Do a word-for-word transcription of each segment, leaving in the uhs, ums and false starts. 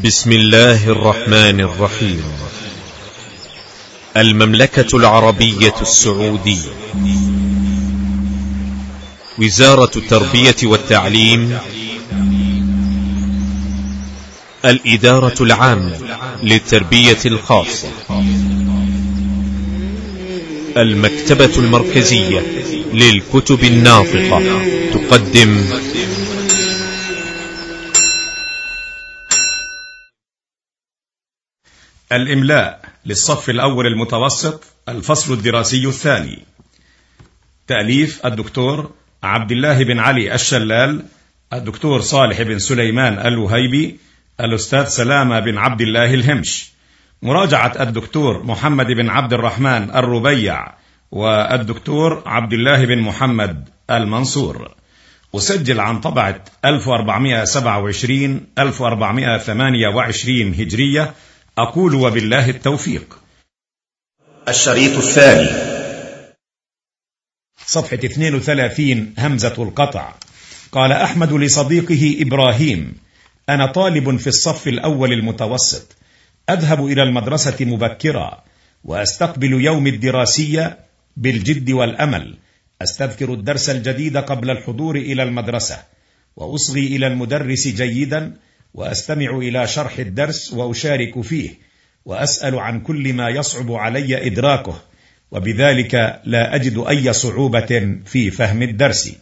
بسم الله الرحمن الرحيم. المملكة العربية السعودية، وزارة التربية والتعليم، الإدارة العامة للتربية الخاصة، المكتبة المركزية للكتب الناطقة تقدم الإملاء للصف الأول المتوسط، الفصل الدراسي الثاني. تأليف الدكتور عبد الله بن علي الشلال، الدكتور صالح بن سليمان الوهيبي، الأستاذ سلامة بن عبد الله الهمش. مراجعة الدكتور محمد بن عبد الرحمن الربيع والدكتور عبد الله بن محمد المنصور. أسجل عن طبعة ألف وأربعمائة وسبعة وعشرين ألف وأربعمائة وثمانية وعشرين هجرية. أقول وبالله التوفيق. الشريط الثاني، صفحة اثنين وثلاثين، همزة القطع. قال أحمد لصديقه إبراهيم: أنا طالب في الصف الأول المتوسط، أذهب إلى المدرسة مبكرا وأستقبل يوم الدراسية بالجد والأمل. أستذكر الدرس الجديد قبل الحضور إلى المدرسة، وأصغي إلى المدرس جيدا، وأستمع إلى شرح الدرس وأشارك فيه، وأسأل عن كل ما يصعب علي إدراكه، وبذلك لا أجد أي صعوبة في فهم الدرس.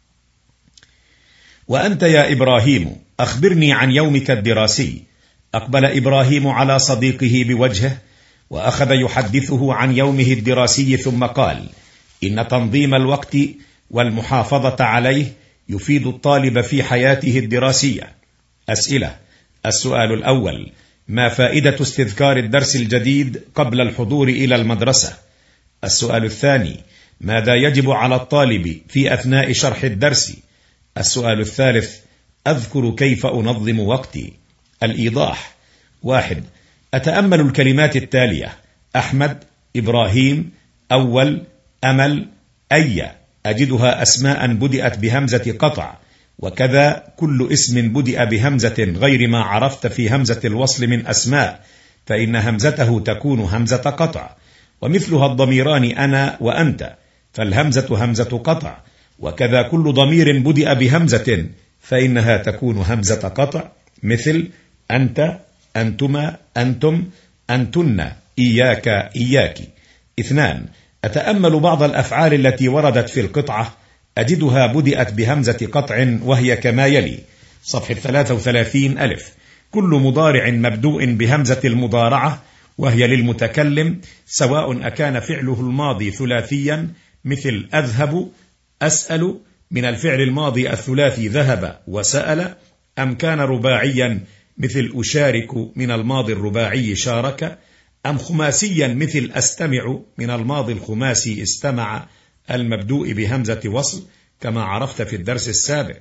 وأنت يا إبراهيم أخبرني عن يومك الدراسي. أقبل إبراهيم على صديقه بوجهه وأخذ يحدثه عن يومه الدراسي، ثم قال: إن تنظيم الوقت والمحافظة عليه يفيد الطالب في حياته الدراسية. أسئلة. السؤال الأول: ما فائدة استذكار الدرس الجديد قبل الحضور إلى المدرسة؟ السؤال الثاني: ماذا يجب على الطالب في أثناء شرح الدرس؟ السؤال الثالث: أذكر كيف أنظم وقتي. الإيضاح: واحد. أتأمل الكلمات التالية: أحمد، إبراهيم، أول، أمل، أي. أجدها أسماء بدأت بهمزة قطع، وكذا كل اسم بدأ بهمزة غير ما عرفت في همزة الوصل من أسماء، فإن همزته تكون همزة قطع. ومثلها الضميران أنا وأنت، فالهمزة همزة قطع، وكذا كل ضمير بدأ بهمزة فإنها تكون همزة قطع، مثل أنت، أنتما، أنتم، أنتن، إياك، إياك. اثنان. أتأمل بعض الأفعال التي وردت في القطعة، أجدها بدأت بهمزة قطع، وهي كما يلي. صفحة ثلاثة وثلاثين ألف. كل مضارع مبدوء بهمزة المضارعة، وهي للمتكلم، سواء أكان فعله الماضي ثلاثيا مثل أذهب، أسأل، من الفعل الماضي الثلاثي ذهب وسأل، أم كان رباعيا مثل أشارك من الماضي الرباعي شارك، أم خماسيا مثل أستمع من الماضي الخماسي استمع المبدوء بهمزة وصل كما عرفت في الدرس السابق،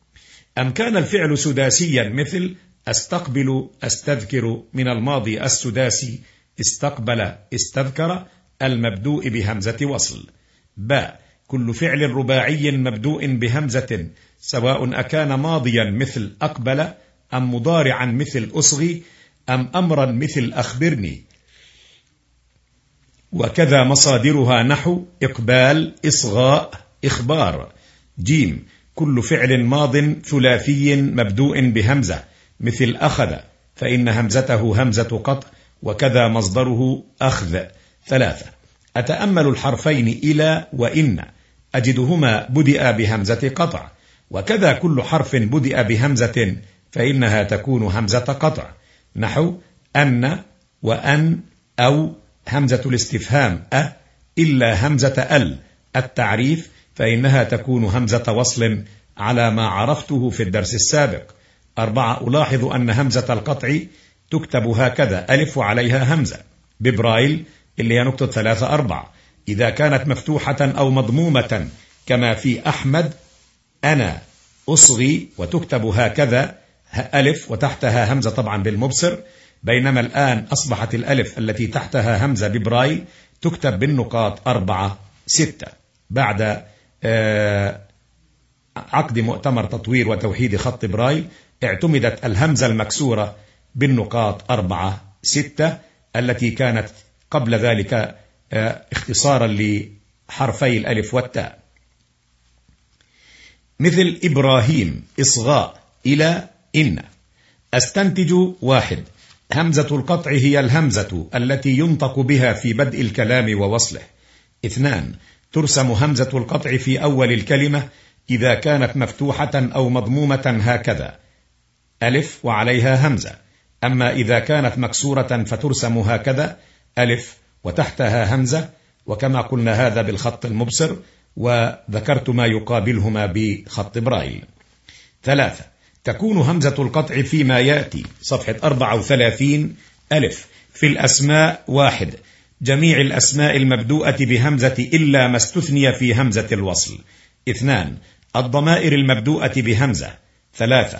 أم كان الفعل سداسيا مثل أستقبل أستذكر من الماضي السداسي استقبل استذكر المبدوء بهمزة وصل. باء. كل فعل رباعي مبدوء بهمزة، سواء أكان ماضيا مثل أقبل، أم مضارعا مثل أصغي، أم أمرا مثل أخبرني، وكذا مصادرها نحو إقبال، إصغاء، إخبار. جيم. كل فعل ماض ثلاثي مبدوء بهمزة مثل أخذ، فإن همزته همزة قطع، وكذا مصدره أخذ. ثلاثة. أتأمل الحرفين إلى وإن، أجدهما بدأ بهمزة قطع، وكذا كل حرف بدأ بهمزة فإنها تكون همزة قطع، نحو أن وأن، أو همزة الاستفهام أ، إلا همزة ال التعريف فإنها تكون همزة وصل على ما عرفته في الدرس السابق. أربعة. ألاحظ أن همزة القطع تكتب هكذا: ألف وعليها همزة ببرايل، اللي هي نقطة ثلاثة أربعة، إذا كانت مفتوحة أو مضمومة كما في أحمد، أنا، أصغي، وتكتب هكذا ألف وتحتها همزة طبعا بالمبصر، بينما الآن أصبحت الألف التي تحتها همزة ببرايل تكتب بالنقاط أربعة ستة. بعد عقد مؤتمر تطوير وتوحيد خط برايل اعتمدت الهمزة المكسورة بالنقاط أربعة ستة التي كانت قبل ذلك اختصارا لحرفي الألف والتاء. مثل إبراهيم إصغاء إلى إن. أستنتج: واحد، همزة القطع هي الهمزة التي ينطق بها في بدء الكلام ووصله. اثنان، ترسم همزة القطع في أول الكلمة إذا كانت مفتوحة أو مضمومة هكذا ألف وعليها همزة، أما إذا كانت مكسورة فترسم هكذا ألف وتحتها همزة، وكما قلنا هذا بالخط المبصر، وذكرت ما يقابلهما بخط برايل. ثلاثة، تكون همزة القطع فيما يأتي صفحة أربعة وثلاثين ألف في الأسماء. واحد، جميع الأسماء المبدوءة بهمزة إلا ما استثني في همزة الوصل. اثنان، الضمائر المبدوءة بهمزة. ثلاثة،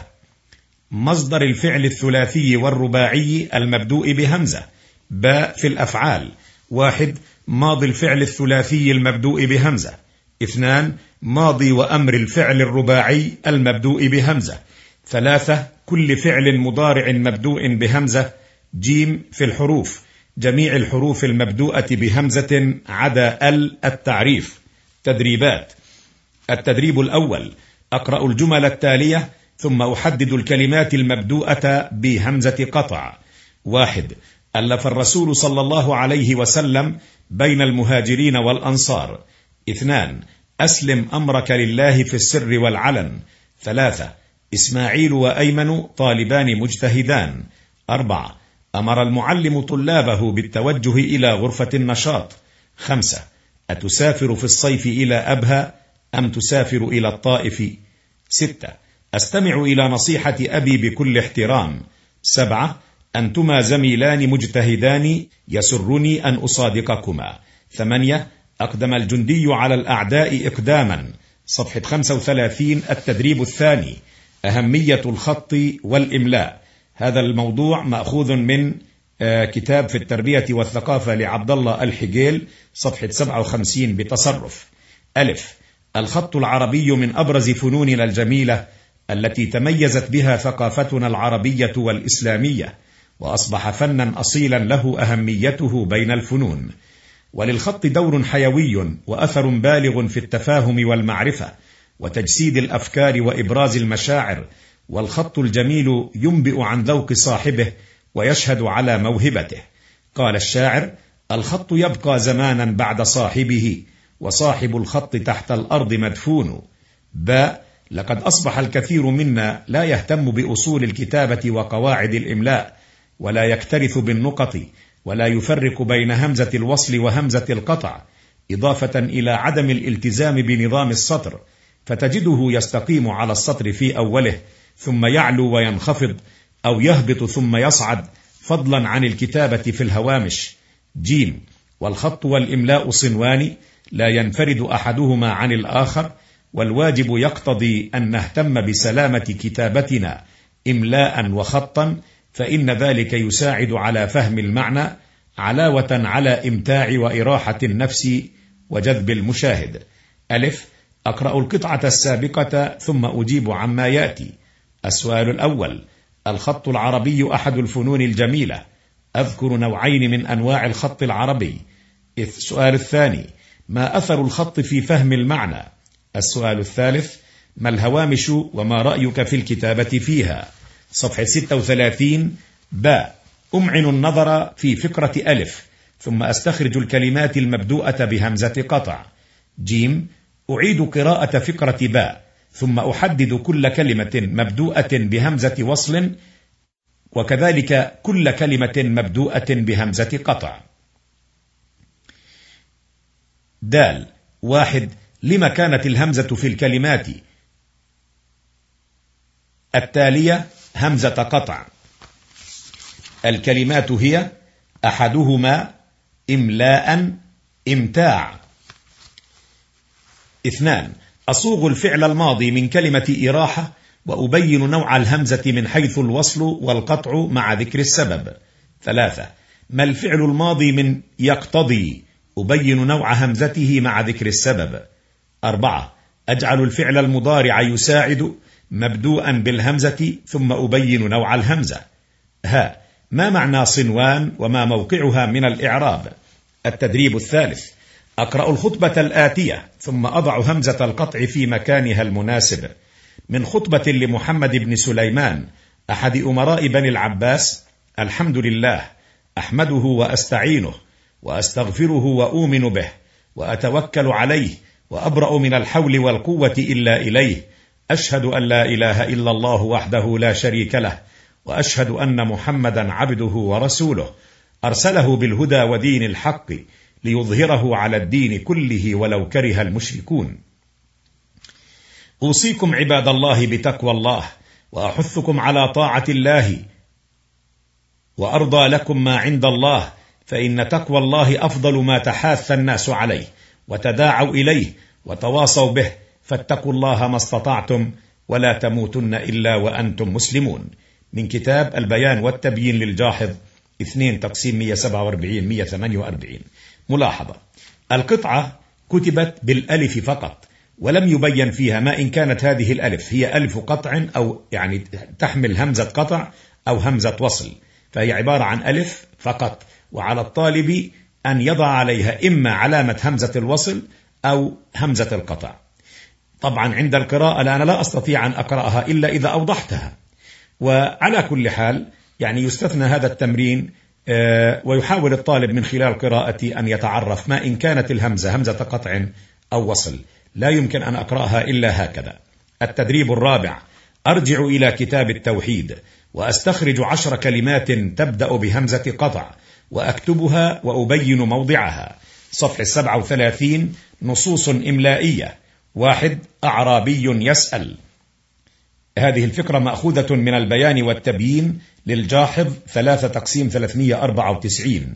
مصدر الفعل الثلاثي والرباعي المبدوء بهمزة. باء في الأفعال: واحد، ماضي الفعل الثلاثي المبدوء بهمزة. اثنان، ماضي وأمر الفعل الرباعي المبدوء بهمزة. ثلاثة، كل فعل مضارع مبدوء بهمزة. جيم في الحروف: جميع الحروف المبدوءة بهمزة عدا ال التعريف. تدريبات: التدريب الأول: أقرأ الجمل التالية ثم أحدد الكلمات المبدوءة بهمزة قطع. واحد، ألف الرسول صلى الله عليه وسلم بين المهاجرين والأنصار. اثنان، أسلم أمرك لله في السر والعلن. ثلاثة، إسماعيل وأيمن طالبان مجتهدان. أربعة، أمر المعلم طلابه بالتوجه إلى غرفة النشاط. خمسة، أتسافر في الصيف إلى أبها أم تسافر إلى الطائف؟ ستة، أستمع إلى نصيحة أبي بكل احترام. سبعة، أنتما زميلان مجتهدان يسرني أن أصادقكما. ثمانية، أقدم الجندي على الأعداء إقداما. صفحة خمسة وثلاثين. التدريب الثاني: أهمية الخط والإملاء. هذا الموضوع مأخوذ من كتاب في التربية والثقافة لعبد الله الحجيل، صفحة سبعة وخمسين بتصرف. ألف، الخط العربي من أبرز فنوننا الجميلة التي تميزت بها ثقافتنا العربية والإسلامية، وأصبح فنا أصيلا له أهميته بين الفنون. وللخط دور حيوي وأثر بالغ في التفاهم والمعرفة وتجسيد الأفكار وإبراز المشاعر، والخط الجميل ينبئ عن ذوق صاحبه ويشهد على موهبته. قال الشاعر: الخط يبقى زمانا بعد صاحبه، وصاحب الخط تحت الأرض مدفون. باء، لقد أصبح الكثير منا لا يهتم بأصول الكتابة وقواعد الإملاء، ولا يكترث بالنقط، ولا يفرق بين همزة الوصل وهمزة القطع، إضافة إلى عدم الالتزام بنظام السطر، فتجده يستقيم على السطر في أوله ثم يعلو وينخفض، أو يهبط ثم يصعد، فضلا عن الكتابة في الهوامش. جيم، والخط والإملاء صنوان لا ينفرد أحدهما عن الآخر، والواجب يقتضي أن نهتم بسلامة كتابتنا إملاء وخطا، فإن ذلك يساعد على فهم المعنى علاوة على إمتاع وإراحة النفس وجذب المشاهد. ألف، أقرأ القطعة السابقة ثم أجيب عما يأتي. السؤال الأول: الخط العربي أحد الفنون الجميلة، أذكر نوعين من أنواع الخط العربي. السؤال الثاني: ما أثر الخط في فهم المعنى؟ السؤال الثالث: ما الهوامش وما رأيك في الكتابة فيها؟ صفحة ستة وثلاثين. باء، أمعن النظر في فقرة ألف ثم أستخرج الكلمات المبدوءة بهمزة قطع. جيم، أعيد قراءة فقرة باء ثم أحدد كل كلمة مبدوءة بهمزة وصل، وكذلك كل كلمة مبدوءة بهمزة قطع. دال، واحد، لما كانت الهمزة في الكلمات التالية همزة قطع؟ الكلمات هي: أحدهما إملاء، إمتاع. اثنان، أصوغ الفعل الماضي من كلمة إراحة وأبين نوع الهمزة من حيث الوصل والقطع مع ذكر السبب. ثلاثة، ما الفعل الماضي من يقتضي؟ أبين نوع همزته مع ذكر السبب. أربعة، أجعل الفعل المضارع يساعد مبدوءا بالهمزة ثم أبين نوع الهمزة. ها، ما معنى صنوان وما موقعها من الإعراب؟ التدريب الثالث: أقرأ الخطبة الآتية ثم أضع همزة القطع في مكانها المناسب. من خطبة لمحمد بن سليمان أحد أمراء بني العباس: الحمد لله أحمده وأستعينه وأستغفره وأؤمن به وأتوكل عليه وأبرأ من الحول والقوة إلا إليه، أشهد أن لا إله إلا الله وحده لا شريك له، وأشهد أن محمدا عبده ورسوله، أرسله بالهدى ودين الحق ليظهره على الدين كله ولو كره المشركون. أوصيكم عباد الله بتقوى الله، وأحثكم على طاعة الله، وأرضى لكم ما عند الله، فإن تقوى الله أفضل ما تحاث الناس عليه وتداعوا إليه وتواصوا به، فاتقوا الله ما استطعتم ولا تموتن إلا وأنتم مسلمون. من كتاب البيان والتبيين للجاحظ اثنين تقسيم مئة وسبعة وأربعين مئة وثمانية وأربعين. ملاحظة: القطعة كتبت بالألف فقط، ولم يبين فيها ما إن كانت هذه الألف هي ألف قطع أو يعني تحمل همزة قطع أو همزة وصل، فهي عبارة عن ألف فقط، وعلى الطالب أن يضع عليها إما علامة همزة الوصل أو همزة القطع. طبعا عند القراءة أنا لا أستطيع أن أقرأها إلا إذا أوضحتها، وعلى كل حال يعني يستثنى هذا التمرين، ويحاول الطالب من خلال قراءتي أن يتعرف ما إن كانت الهمزة همزة قطع أو وصل، لا يمكن أن أقرأها إلا هكذا. التدريب الرابع: أرجع إلى كتاب التوحيد وأستخرج عشر كلمات تبدأ بهمزة قطع وأكتبها وأبين موضعها. صفحة سبعة وثلاثين. نصوص إملائية. واحد: أعرابي يسأل. هذه الفكرة مأخوذة من البيان والتبيين للجاحظ ثلاثة تقسيم ثلاثمئة وأربعة وتسعين.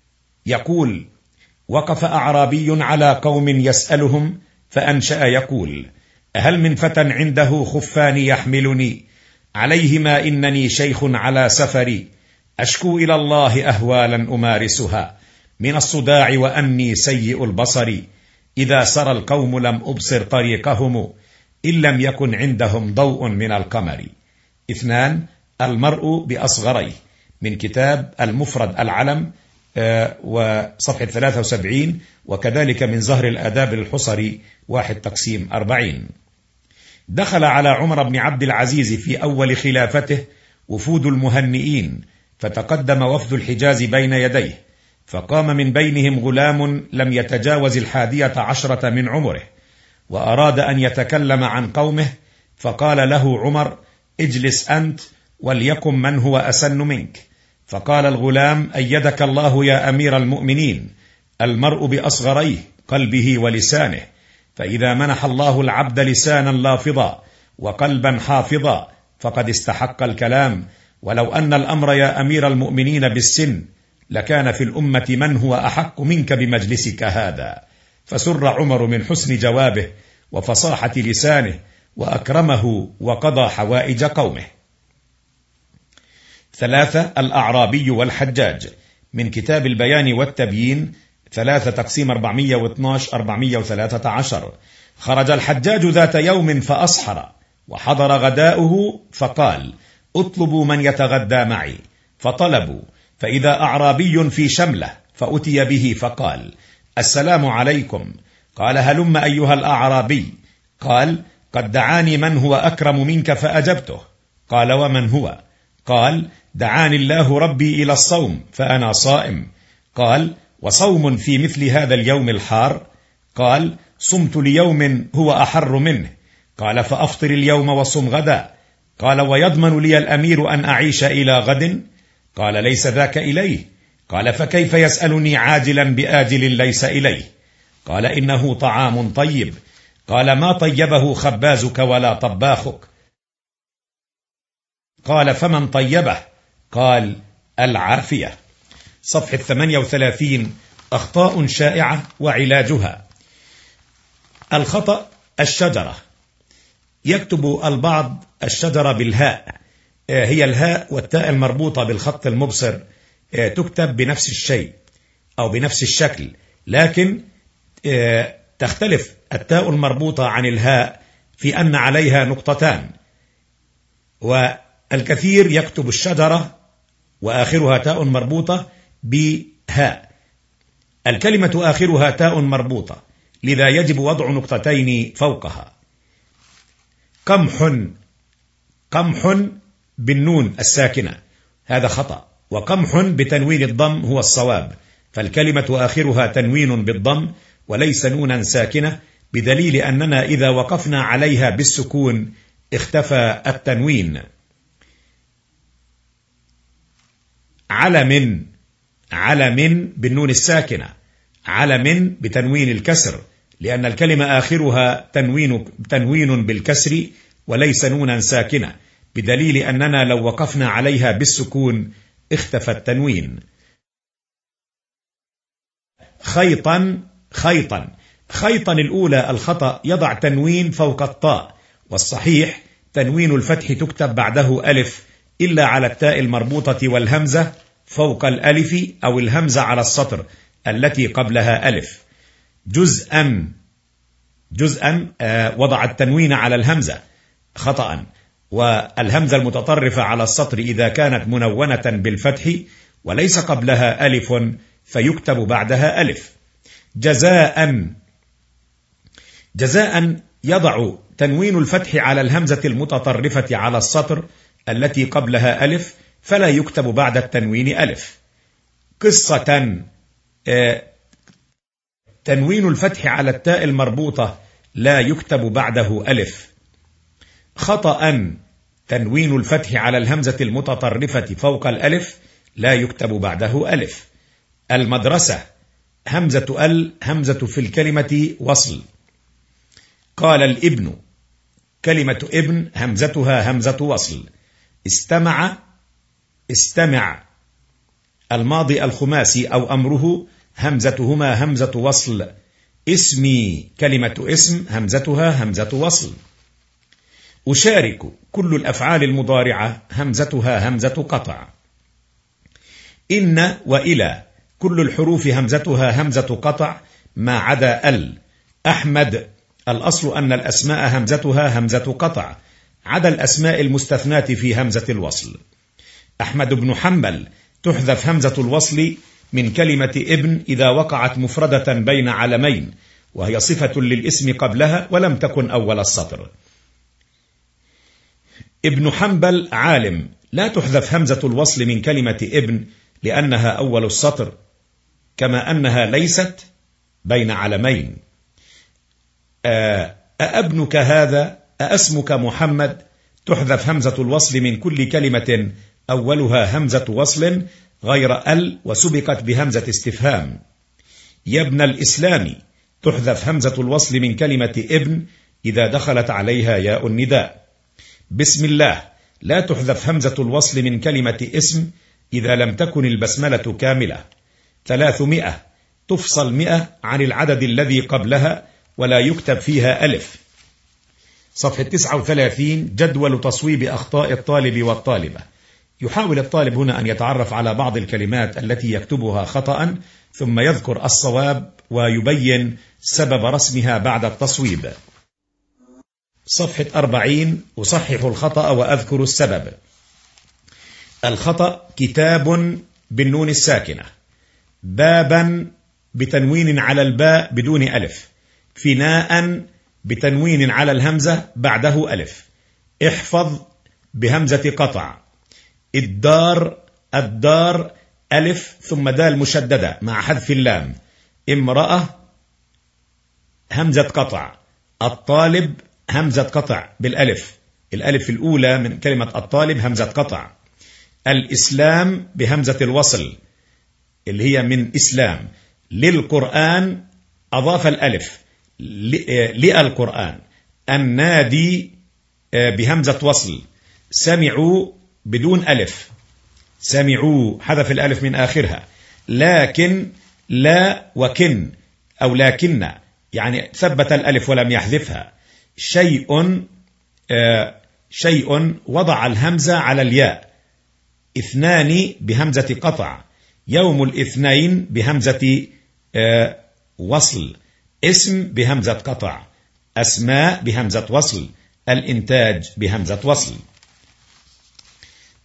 يقول: وقف أعرابي على قوم يسألهم فأنشأ يقول: هل من فتى عنده خفان يحملني عليهما إنني شيخ على سفري، أشكو إلى الله أهوالا أمارسها من الصداع وأني سيء البصر، إذا سرى القوم لم أبصر طريقهم إن لم يكن عندهم ضوء من القمر. اثنان: المرء بأصغريه. من كتاب المفرد العلم وصفحة ثلاثة وسبعين، وكذلك من زهر الآداب للحصري واحد تقسيم أربعين. دخل على عمر بن عبد العزيز في أول خلافته وفود المهنئين، فتقدم وفد الحجاز بين يديه، فقام من بينهم غلام لم يتجاوز الحادية عشرة من عمره، وأراد أن يتكلم عن قومه، فقال له عمر: اجلس أنت وليكن من هو أسن منك. فقال الغلام: أيدك الله يا أمير المؤمنين، المرء بأصغريه قلبه ولسانه، فإذا منح الله العبد لسانا لافظا وقلبا حافظا فقد استحق الكلام، ولو أن الأمر يا أمير المؤمنين بالسن لكان في الأمة من هو أحق منك بمجلسك هذا. فسر عمر من حسن جوابه وفصاحة لسانه، وأكرمه وقضى حوائج قومه. ثلاثة: الأعرابي والحجاج. من كتاب البيان والتبيين ثلاثة تقسيم أربعمئة واثني عشر أربعمئة وثلاثة عشر. خرج الحجاج ذات يوم فأصحر، وحضر غداؤه، فقال: اطلبوا من يتغدى معي. فطلبوا، فإذا أعرابي في شملة، فأتي به فقال: السلام عليكم. قال: هلم أيها الأعرابي. قال: قد دعاني من هو أكرم منك فأجبته. قال: ومن هو؟ قال: دعاني الله ربي إلى الصوم فأنا صائم. قال: وصوم في مثل هذا اليوم الحار؟ قال: صمت ليوم هو أحر منه. قال: فأفطر اليوم وصم غدا. قال: ويضمن لي الأمير أن أعيش إلى غد؟ قال: ليس ذاك إليه. قال: فكيف يسألني عاجلا بآجل ليس إليه؟ قال: إنه طعام طيب. قال: ما طيبه خبازك ولا طباخك؟ قال: فمن طيبه؟ قال: العافية. صفحة ثمانية وثلاثين. أخطاء شائعة وعلاجها. الخطأ: الشجرة. يكتب البعض الشجرة بالهاء، هي الهاء والتاء المربوطة بالخط المبصر تكتب بنفس الشيء أو بنفس الشكل، لكن تختلف التاء المربوطة عن الهاء في أن عليها نقطتان، والكثير يكتب الشجرة وآخرها تاء مربوطة بهاء. الكلمة آخرها تاء مربوطة، لذا يجب وضع نقطتين فوقها. قمح، قمح بالنون الساكنة، هذا خطأ، وقمح بتنوين الضم هو الصواب، فالكلمة آخرها تنوين بالضم وليس نونا ساكنة، بدليل أننا إذا وقفنا عليها بالسكون اختفى التنوين. علم، علم بالنون الساكنة، علم بتنوين الكسر، لأن الكلمة آخرها تنوين, تنوين بالكسر وليس نونا ساكنة، بدليل أننا لو وقفنا عليها بالسكون اختفى التنوين. خيطا، خيطا، خيطا الأولى الخطأ يضع تنوين فوق الطاء، والصحيح تنوين الفتح تكتب بعده ألف إلا على التاء المربوطة والهمزة فوق الألف أو الهمزة على السطر التي قبلها ألف. جزءا، جزءا آه وضع التنوين على الهمزة خطأ، والهمزة المتطرفة على السطر إذا كانت منونة بالفتح وليس قبلها ألف فيكتب بعدها ألف. جزاء، جزاء يضع تنوين الفتح على الهمزة المتطرفة على السطر التي قبلها ألف فلا يكتب بعد التنوين ألف. قصة، آه تنوين الفتح على التاء المربوطة لا يكتب بعده ألف. خطأ، تنوين الفتح على الهمزة المتطرفة فوق الألف لا يكتب بعده ألف. المدرسة، همزة ال همزة في الكلمة وصل. قال الابن، كلمة ابن همزتها همزة وصل. استمع، استمع الماضي الخماسي أو أمره همزتهما همزة وصل. اسمي، كلمة اسم همزتها همزة وصل. أشارك، كل الأفعال المضارعة همزتها همزة قطع. إن وإلى، كل الحروف همزتها همزة قطع ما عدا ال. أحمد، الأصل أن الأسماء همزتها همزة قطع عدا الأسماء المستثناة في همزة الوصل. أحمد بن حنبل، تحذف همزة الوصل من كلمة ابن إذا وقعت مفردة بين علمين وهي صفة للاسم قبلها ولم تكن أول السطر. ابن حنبل عالم، لا تحذف همزة الوصل من كلمة ابن لأنها أول السطر، كما أنها ليست بين علمين. أأبنك هذا، أأسمك محمد، تحذف همزة الوصل من كل كلمة أولها همزة وصل غير ال وسبقت بهمزة استفهام. يا ابن الإسلام، تحذف همزة الوصل من كلمة ابن إذا دخلت عليها ياء النداء. بسم الله، لا تحذف همزة الوصل من كلمة اسم إذا لم تكن البسملة كاملة. ثلاثمائة، تفصل مئة عن العدد الذي قبلها ولا يكتب فيها ألف. صفحة تسعة وثلاثين، جدول تصويب أخطاء الطالب والطالبة. يحاول الطالب هنا أن يتعرف على بعض الكلمات التي يكتبها خطأ ثم يذكر الصواب ويبين سبب رسمها بعد التصويب. صفحة أربعين، أصحح الخطأ وأذكر السبب. الخطأ كتاب بالنون الساكنة، بابا بتنوين على الباء بدون ألف، فناء بتنوين على الهمزة بعده ألف، احفظ بهمزة قطع، الدار، الدار ألف ثم دال مشددة مع حذف اللام، امرأة همزة قطع، الطالب همزة قطع بالألف، الألف الأولى من كلمة الطالب همزة قطع. الإسلام بهمزة الوصل اللي هي من إسلام. للقرآن أضاف الألف للقرآن. النادي بهمزة وصل. سمعوا بدون ألف، سمعوا حذف الألف من آخرها. لكن لا وكن أو لكن يعني ثبت الألف ولم يحذفها. شيء آه شيء وضع الهمزة على الياء. اثنان بهمزة قطع. يوم الاثنين بهمزة آه وصل. اسم بهمزة قطع. أسماء بهمزة وصل. الإنتاج بهمزة وصل.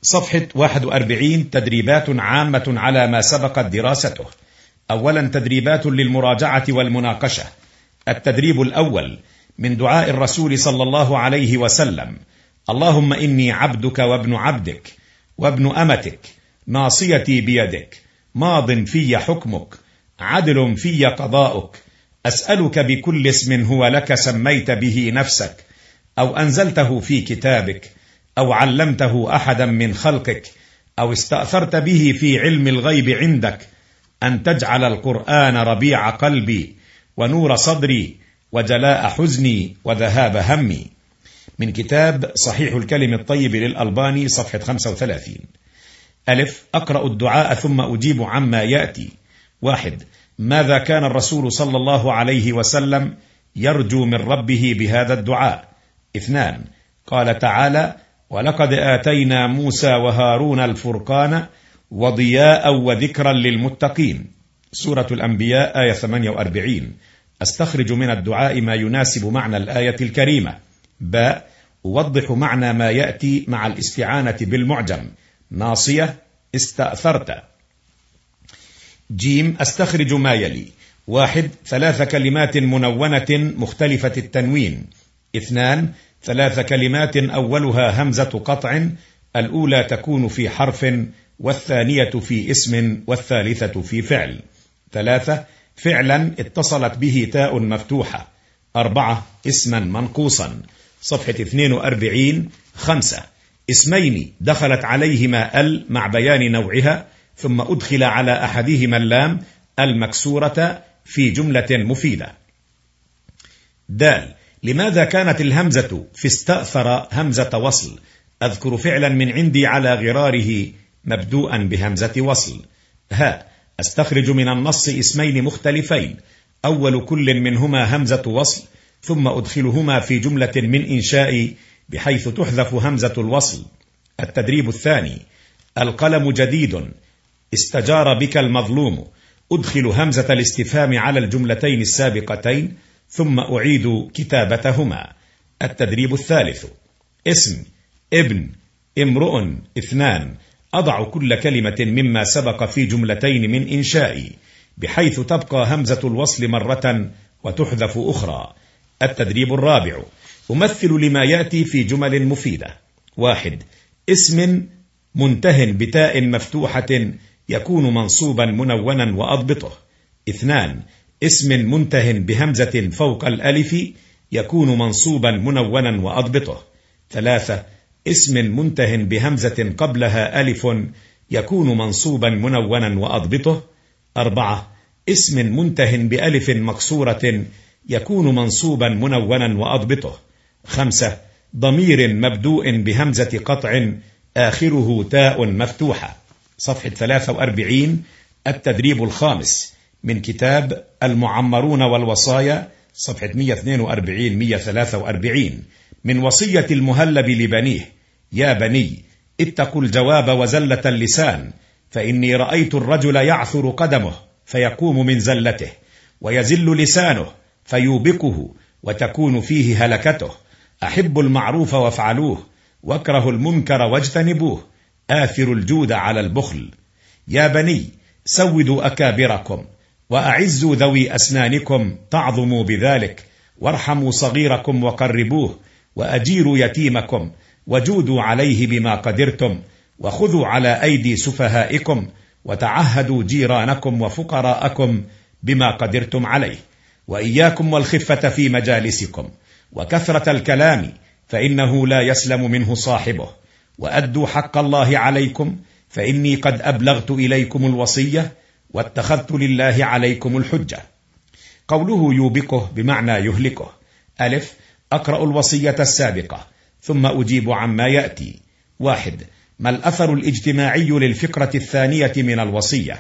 صفحة واحد وأربعين. تدريبات عامة على ما سبقت دراسته. أولا تدريبات للمراجعة والمناقشة. التدريب الأول من دعاء الرسول صلى الله عليه وسلم: اللهم إني عبدك وابن عبدك وابن أمتك، ناصيتي بيدك، ماض في حكمك، عدل في قضاؤك، أسألك بكل اسم هو لك سميت به نفسك أو أنزلته في كتابك أو علمته أحدا من خلقك أو استأثرت به في علم الغيب عندك أن تجعل القرآن ربيع قلبي ونور صدري وجلاء حزني وذهاب همي. من كتاب صحيح الكلم الطيب للألباني صفحة خمسة وثلاثين. ألف. أقرأ الدعاء ثم أجيب عما يأتي. واحد. ماذا كان الرسول صلى الله عليه وسلم يرجو من ربه بهذا الدعاء؟ اثنان. قال تعالى: ولقد آتينا موسى وهارون الفرقان وضياء وذكرا للمتقين. سورة الأنبياء آية ثمانية وأربعين. أستخرج من الدعاء ما يناسب معنى الآية الكريمة. باء. أوضح معنى ما يأتي مع الاستعانة بالمعجم. ناصية، استأثرت. جيم. أستخرج ما يلي: واحد. ثلاث كلمات منونة مختلفة التنوين. اثنان. ثلاث كلمات أولها همزة قطع، الأولى تكون في حرف والثانية في اسم والثالثة في فعل. ثلاثة. فعلا اتصلت به تاء مفتوحة. أربعة. اسما منقوصا. صفحة اثنين وأربعين. خمسة. اسمين دخلت عليهما ال مع بيان نوعها، ثم أدخل على أحدهما اللام المكسورة في جملة مفيدة. دال. لماذا كانت الهمزة في استأثر همزة وصل؟ أذكر فعلا من عندي على غراره مبدوءا بهمزة وصل. ها. أستخرج من النص اسمين مختلفين، أول كل منهما همزة وصل، ثم أدخلهما في جملة من إنشائي بحيث تحذف همزة الوصل. التدريب الثاني. القلم جديد، استجار بك المظلوم، أدخل همزة الاستفهام على الجملتين السابقتين ثم أعيد كتابتهما. التدريب الثالث. اسم، ابن، امرؤ، اثنان. أضع كل كلمة مما سبق في جملتين من إنشائي بحيث تبقى همزة الوصل مرة وتحذف أخرى. التدريب الرابع. أمثل لما يأتي في جمل مفيدة. واحد. اسم منته بتاء مفتوحة يكون منصوبا منونا وأضبطه. اثنان. اسم منته بهمزة فوق الألف يكون منصوبا منونا وأضبطه. ثلاثة. اسم منته بهمزة قبلها ألف يكون منصوبا منونا وأضبطه. أربعة. اسم منته بألف مكسورة يكون منصوبا منونا وأضبطه. خمسة. ضمير مبدوء بهمزة قطع آخره تاء مفتوحة. صفحة ثلاثة وأربعين. التدريب الخامس من كتاب المعمرون والوصايا صفحة مئة واثنين وأربعين مئة وثلاثة وأربعين. من وصية المهلب لبنيه: يا بني اتقوا الجواب وزلة اللسان، فإني رأيت الرجل يعثر قدمه فيقوم من زلته، ويزل لسانه فيوبقه وتكون فيه هلكته. أحبوا المعروف وافعلوه، واكرهوا المنكر واجتنبوه، آثروا الجود على البخل. يا بني سودوا أكابركم، وأعزوا ذوي أسنانكم تعظموا بذلك، وارحموا صغيركم وقربوه، وأجيروا يتيمكم، وجودوا عليه بما قدرتم، وخذوا على أيدي سفهائكم، وتعهدوا جيرانكم وفقراءكم بما قدرتم عليه. وإياكم والخفة في مجالسكم وكثرة الكلام، فإنه لا يسلم منه صاحبه. وأدوا حق الله عليكم، فإني قد أبلغت إليكم الوصية، واتخذت لله عليكم الحجة. قوله يوبقه بمعنى يهلكه. ألف. أقرأ الوصية السابقة ثم أجيب عما يأتي. واحد. ما الأثر الاجتماعي للفقرة الثانية من الوصية؟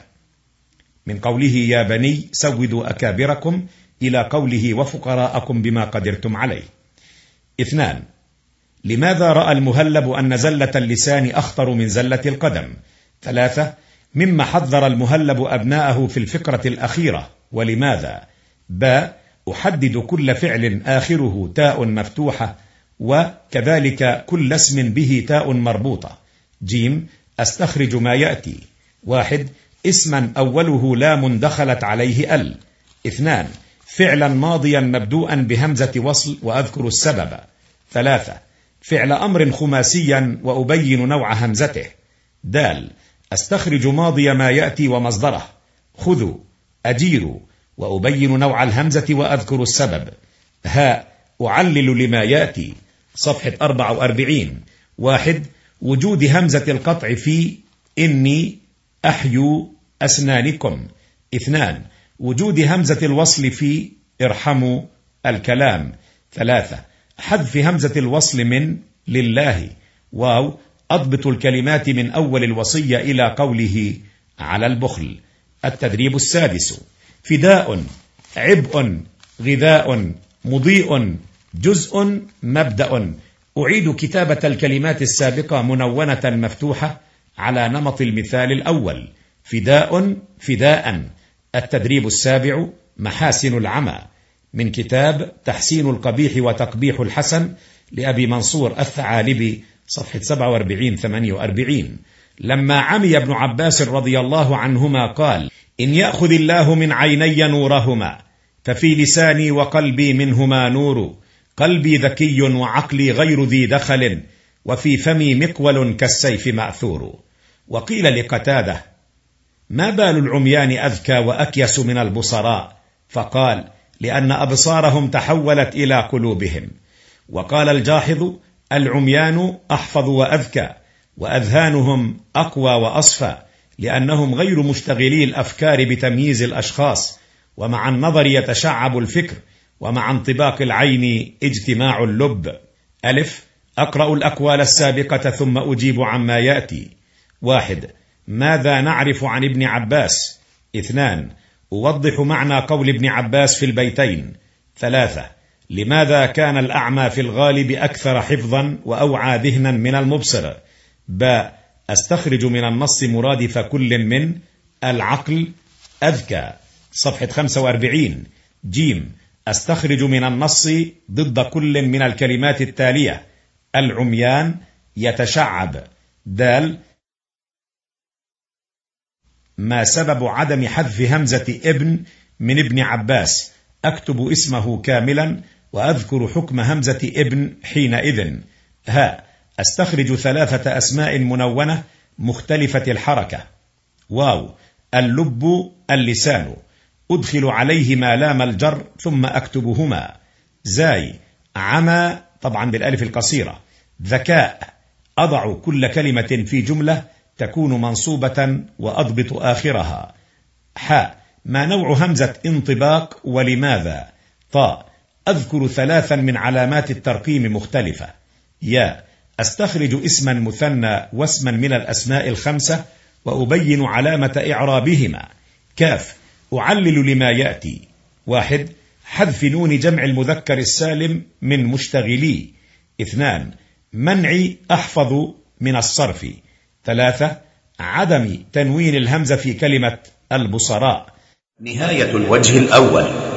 من قوله يا بني سودوا أكابركم إلى قوله وفقراءكم بما قدرتم عليه. اثنان. لماذا رأى المهلب أن زلة اللسان أخطر من زلة القدم؟ ثلاثة. مما حذر المهلب أبناءه في الفقرة الأخيرة، ولماذا؟ باء. أحدد كل فعل آخره تاء مفتوحة، وكذلك كل اسم به تاء مربوطة. جيم أستخرج ما يأتي. واحد، اسما أوله لام دخلت عليه ال. اثنان، فعلا ماضيا مبدوءا بهمزة وصل وأذكر السبب. ثلاثة، فعل أمر خماسيا وأبين نوع همزته. دال، أستخرج ماضي ما يأتي ومصدره. خذوا، أجيروا، وأبين نوع الهمزة وأذكر السبب. هاء، أعلل لما يأتي. صفحة أربعة وأربعين. واحد، وجود همزة القطع في إني أحيو أسنانكم. اثنان، وجود همزة الوصل في ارحموا الكلام. ثلاثة، حذف همزة الوصل من لله. واو، أضبط الكلمات من أول الوصية إلى قوله على البخل. التدريب السادس. فداء، عبء، غذاء، مضيء، جزء، مبدأ. أعيد كتابة الكلمات السابقة منونة مفتوحة على نمط المثال الأول. فداء، فداء. التدريب السابع. محاسن العمى، من كتاب تحسين القبيح وتقبيح الحسن لأبي منصور الثعالبي، صفحة سبعة وأربعين ثمانية وأربعين. لما عمي ابن عباس رضي الله عنهما قال: إن يأخذ الله من عيني نورهما ففي لساني وقلبي منهما نور، قلبي ذكي وعقلي غير ذي دخل، وفي فمي مقول كالسيف مأثور. وقيل لقتادة: ما بال العميان أذكى وأكيس من البصراء؟ فقال: لأن أبصارهم تحولت إلى قلوبهم. وقال الجاحظ: العميان أحفظ وأذكى، وأذهانهم أقوى وأصفى، لأنهم غير مشتغلي الأفكار بتمييز الأشخاص، ومع النظر يتشعب الفكر، ومع انطباق العين اجتماع اللب. ألف، أقرأ الأقوال السابقة ثم أجيب عما يأتي. واحد، ماذا نعرف عن ابن عباس؟ اثنان، أوضح معنى قول ابن عباس في البيتين. ثلاثة، لماذا كان الأعمى في الغالب أكثر حفظا وأوعى ذهنا من المبصر؟ باء، أستخرج من النص مرادف كل من العقل أذكى. صفحة خمسة وأربعين. جيم، أستخرج من النص ضد كل من الكلمات التالية: العميان، يتشعب. دال، ما سبب عدم حذف همزة ابن من ابن عباس؟ أكتب اسمه كاملا وأذكر حكم همزة ابن حينئذ. ها، أستخرج ثلاثة أسماء منونة مختلفة الحركة. واو، اللب، اللسان، أدخل عليه ما لام الجر ثم أكتبهما. زاي، عمى، طبعا بالألف القصيرة. ذكاء، أضع كل كلمة في جملة تكون منصوبة وأضبط آخرها. حاء، ما نوع همزة انطباق ولماذا؟ طاء، أذكر ثلاثا من علامات الترقيم مختلفة. يا، أستخرج اسما مثنى واسما من الأسماء الخمسة وأبين علامة إعرابهما. كاف، أعلل لما يأتي. واحد، حذف نون جمع المذكر السالم من مشتغلي. اثنان، منعي أحفظ من الصرف. ثلاثة، عدم تنوين الهمزة في كلمة البصراء. نهاية الوجه الأول.